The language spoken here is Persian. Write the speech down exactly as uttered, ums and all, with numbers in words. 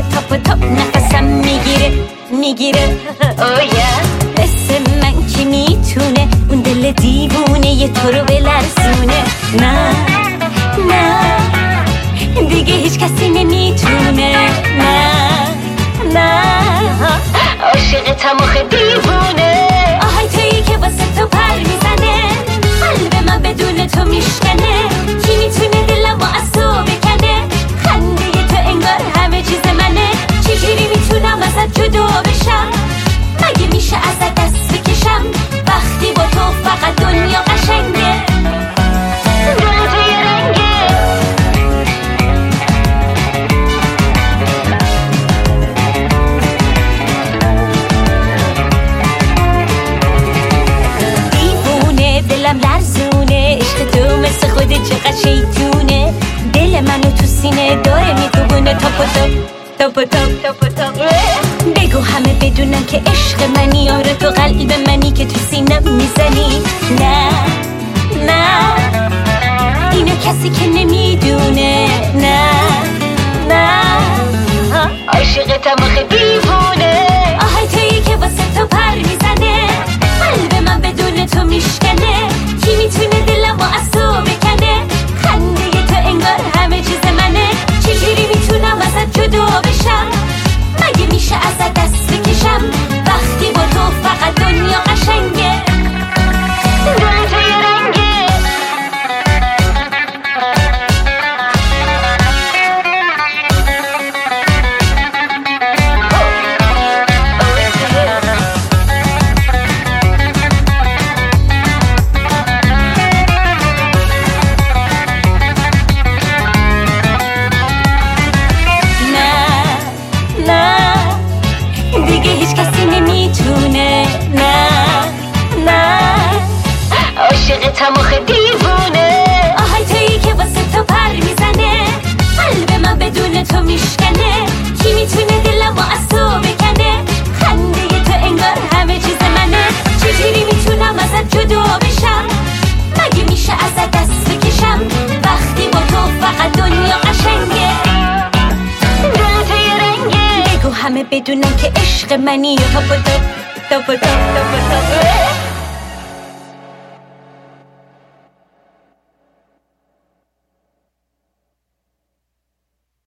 دونه تاپ و تاپ نفسم میگیره میگیره مثل من کی میتونه اون دل دیوونه یه تو رو بلرزونه؟ نه نه دیگه هیچ کسی نمیتونه، نه نه عاشقتم آخه دیوونه. آهای تویی که واسه تو پر میزنه، قلب من بدون تو میشکنه. کی میتونه دلمو از تو بکنه؟ خنده تو انگار همه چیز منه. چجوری میتونم ازت جدا بشم؟ مگه میشه ازت دست بکشم وقتی با تو فقط دنیا قشنگه؟ دل تو یه رنگه. دیوونه دلم لرزونه، عشق تو مثل خودت چقدر شیطونه. دل منو تو سینه داره میدونه تاپ و تاپ تاپ و تاپ تاپ و تاپ. بگو همه بدونن که عشق منی، آره تو قلب منی که تو سینم میزنی. نه نه اینو کسی که نمیدونه، نه نه عاشقتم آخه دیوونه. آهای تویی که واسه تو پر میزنه، قلب من بدون تو میشکنه. کی میتونه دلمو از تو بکنه؟ خنده تو انگار همه چیز منه. چجوری میتونم ازت جدا بشم؟ مگه میشه ازت دست بکشم وقتی با تو فقط دنیا قشنگه؟ دل تو یه رنگه. دیگه هیچ کسی نمیتونه، نه نه عاشقتم آخه دیوونه. آهای تویی که واسه تو پر میزنه، قلب من بدون تو میشکنه. کی میتونه دلمو از تو بکنه؟ خنده تو انگار همه چیز منه. چجوری میتونم ازت جدا بشم؟ مگه میشه ازت دست بکشم وقتی با تو فقط دنیا قشنگه؟ دل تو یه رنگه. بگو همه بدونن که عشق منی، تاپ و تاپ تاپ و تاپ تاپ و تاپ.